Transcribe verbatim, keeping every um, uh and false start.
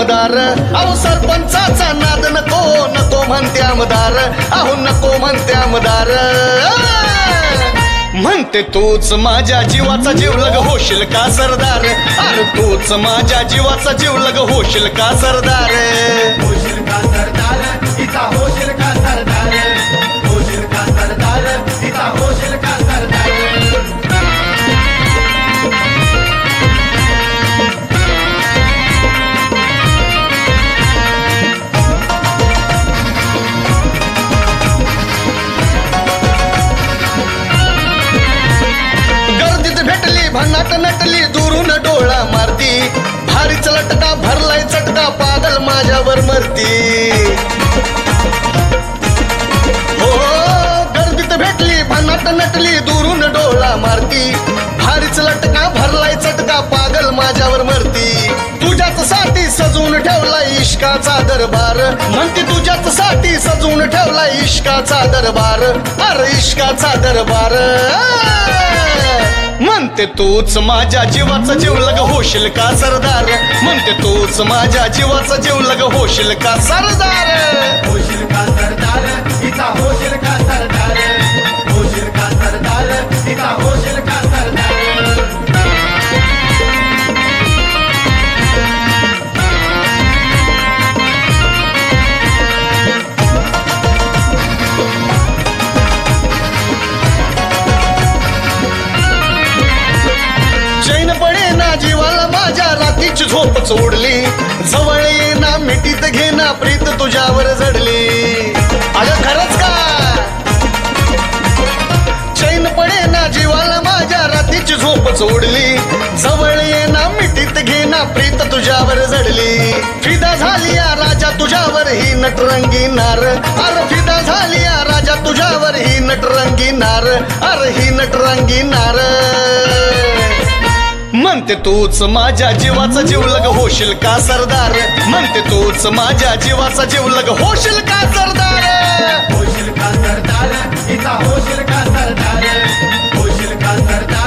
आमदार अहो सरपंचाचा नाद नको नको म्हणते आमदार अहो नको म्हणते आमदार म्हणते तूच माझ्या जीवाचा जीवलग होशील का सरदार अरे तूच माझ्या जीवाचा जीवलग होशील का सरदार होशील का सरदार तिचा होशील का सरदार होशील का सरदार तिचा होशील का सरदार भन्नाट नटली दुरून डोळा मारती भारीच लटका भरलाय चटका पागल माझ्यावर मरती हो गर्दीत भेटली भन्नाट नटली दुरून डोळा मारती भारीच लटका भरलाय चटका पागल माझ्यावर मरती तुझ्याच साठी सजवून ठेवलाय इश्काचा दरबार म्हणते तुझ्याच साठी सजवून ठेवलाय इश्काचा दरबार अरे इश्काचा दरबार म्हणते तूच माझ्या जीवाचा जीवलग होशील का सरदार म्हणते तूच माझ्या जीवाचा जीवलग होशील का सरदार होशील का सरदार तिचा होशील का सरदार होशील का सरदार तिचा होशील का सरदार जीवाला माझ्या रात्रीची झोप चोडली जवळ येना मिठीत घेना प्रीत तुझ्यावर जडली अगं खरंच का चैन पडे ना जीवाला माझ्या रात्रीची झोप चोडली जवळ येना मिठीत घेना प्रीत तुझ्यावर जडली फिदा झाली या राजा तुझ्यावर ही नटरंगी नार अरे फिदा झाली या राजा तुझ्यावर ही नटरंगी नार अरे ही नटरंगी नार म्हणते तूच माझ्या जीवाचा जीवलग होशील का सरदार म्हणते तूच माझ्या जीवाचा जीवलग होशील का सरदार होशील का सरदार तिचा होशील का सरदार होशील का सरदार